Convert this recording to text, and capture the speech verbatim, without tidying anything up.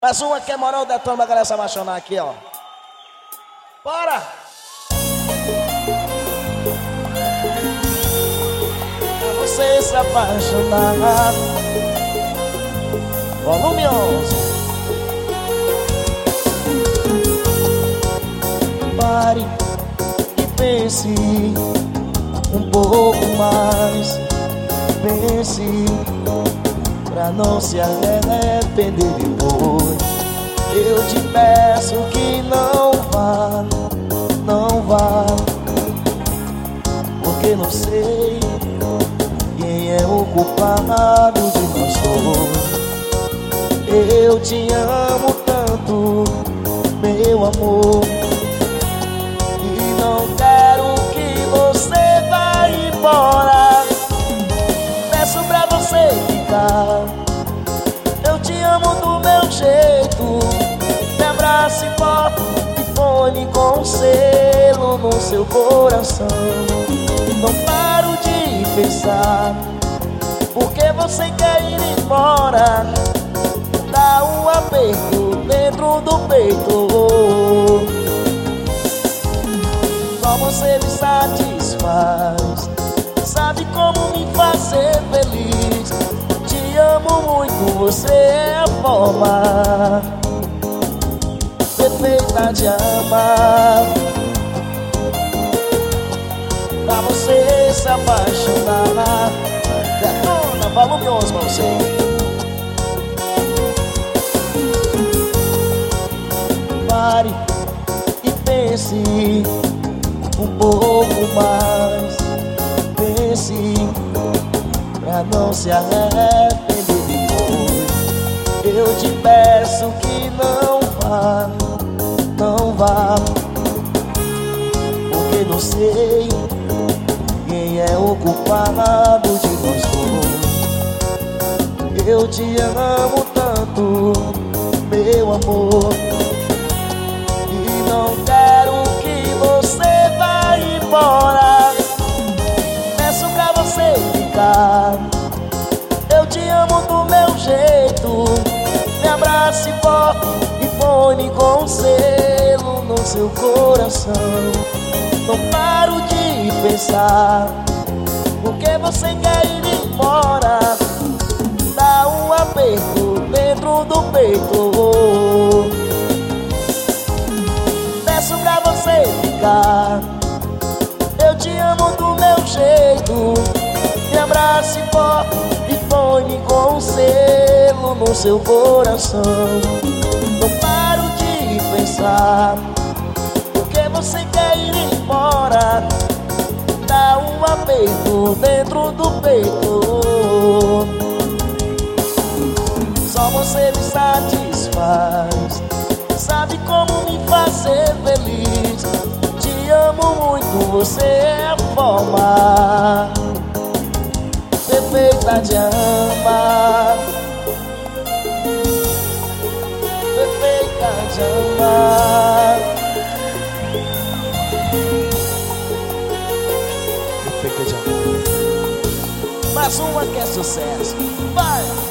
Mais uma que é moral da turma, galera se apaixonar aqui, ó. Bora! Pra você se apaixonar. Volume onze. Pare e pense um pouco mais. Pense pra não se arrepender depois. Eu te peço que não vá, não vá, porque não sei quem é o culpado de nós dois. Eu te amo tanto, meu amor, e não quero que você vá embora. Peço pra você ficar. Eu te amo do meu jeito. Me abrace forte e põe com selo no seu coração. Não paro de pensar, porque você quer ir embora. Dá um aperto dentro do peito. Só você me satisfaz. Sabe como me fazer feliz. Te amo muito, você é a forma perfeita de amar. Pra você se apaixonar. Detona, volume onze pra você. Pare e pense um pouco mais. Pense pra não se arrepender depois. Eu te peço que não vá, não vá, porque não sei quem é o culpado de nós dois. Eu te amo tanto, meu amor, e não quero que você vá embora. Peço pra você ficar. Eu te amo do meu jeito. Me abrace forte e põe com selo no seu coração. Não paro de pensar, porque você quer ir embora. Dá um aperto dentro do peito. Peço pra você ficar. Eu te amo do meu jeito. Me abrace forte e põe com selo no seu coração. Não paro de pensar, porque você quer ir embora. Dá um aperto dentro do peito. Só você me satisfaz. Sabe como me fazer feliz. Te amo muito, você é a forma perfeita de amar. Perfeita de amar. Perfeita de amar. Mais uma que é sucesso. Vai!